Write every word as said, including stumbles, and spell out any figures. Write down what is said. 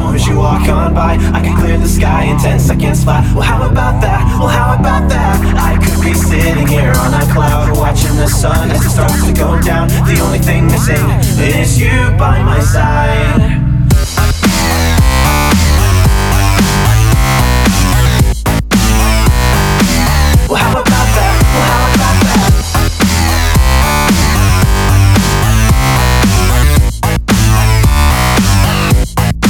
home as you walk on by. I could clear the sky in ten seconds flat. Well, how about that? Well, how about that? I could be sitting here on a cloud, watching the sun as it starts to go down. The only thing missing is you by my side.